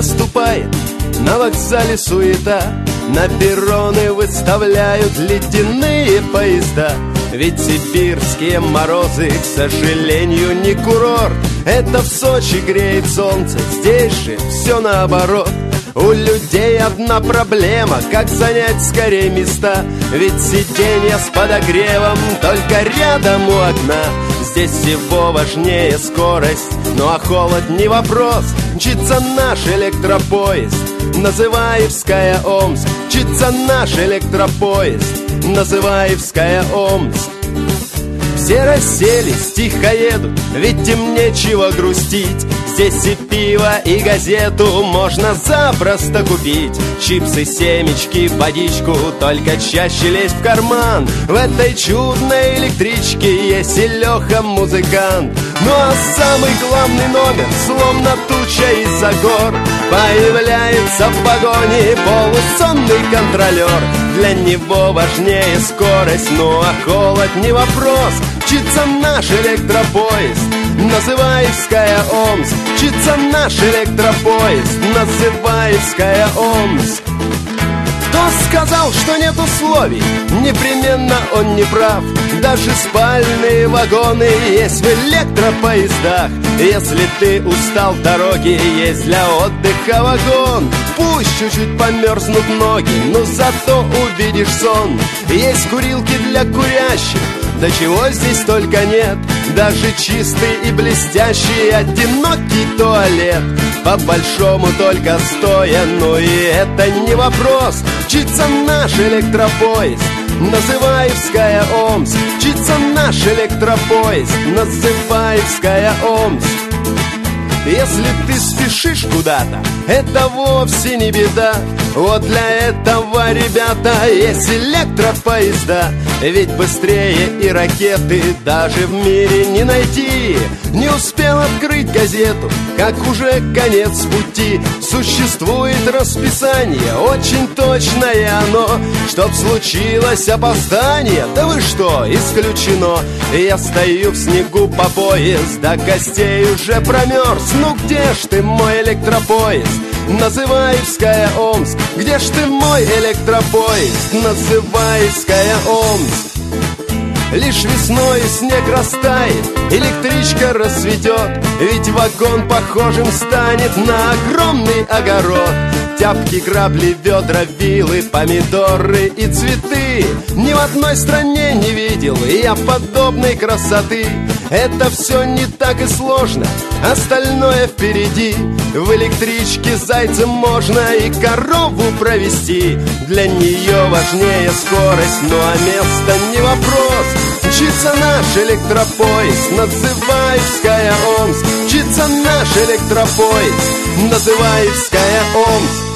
наступает на вокзале суета, на перроны выставляют ледяные поезда. Ведь сибирские морозы, к сожалению, не курорт. Это в Сочи греет солнце, здесь же все наоборот. У людей одна проблема, как занять скорее места. Ведь сиденья с подогревом только рядом у окна. Здесь всего важнее скорость, ну а холод не вопрос. Мчится наш электропоезд, Называевская Омск. Мчится наш электропоезд, Называевская Омск. Все расселись, тихо едут, ведь им нечего грустить. Здесь и пиво, и газету можно запросто купить. Чипсы, семечки, водичку, только чаще лезть в карман. В этой чудной электричке есть и Леха музыкант. Ну а самый главный номер, словно туча из-за гор, появляется в вагоне полусонный контролер. Для него важнее скорость, ну а холод не вопрос. Мчится наш электропоезд, Называевская Омск. Мчится наш электропоезд, Называевская Омск. Кто сказал, что нет условий? Непременно он не прав. Даже спальные вагоны есть в электропоездах. Если ты устал в дороге, есть для отдыха вагон. Пусть чуть-чуть померзнут ноги, но зато увидишь сон. Есть курилки для курящих, да чего здесь только нет. Даже чистый и блестящий одинокий туалет. По-большому только стоя, но и это не вопрос. Мчится наш электропоезд, Называевская Омск. Мчится наш электропоезд, Называевская Омск. Если ты спешишь куда-то, это вовсе не беда. Вот для этого, ребята, есть электропоезда. Ведь быстрее и ракеты даже в мире не найти. Не успел открыть газету, как уже конец пути. Существует расписание, очень точное оно. Чтоб случилось опоздание, да вы что, исключено. Я стою в снегу по пояс, до костей уже промерз. Ну где ж ты, мой электропоезд, Называевская Омск? Где ж ты, мой электропоезд, Называевская Омск? Лишь весной снег растает, электричка расцветет. Ведь вагон похожим станет на огромный огород. Тяпки, грабли, ведра, вилы, помидоры и цветы. Ни в одной стране не видел я подобной красоты. Это все не так и сложно, остальное впереди. В электричке зайцем можно и корову провести. Для нее важнее скорость, ну а место не вопрос. Мчится наш электропоезд, Называевская Омск. Мчится наш электропоезд, Называевская Омск.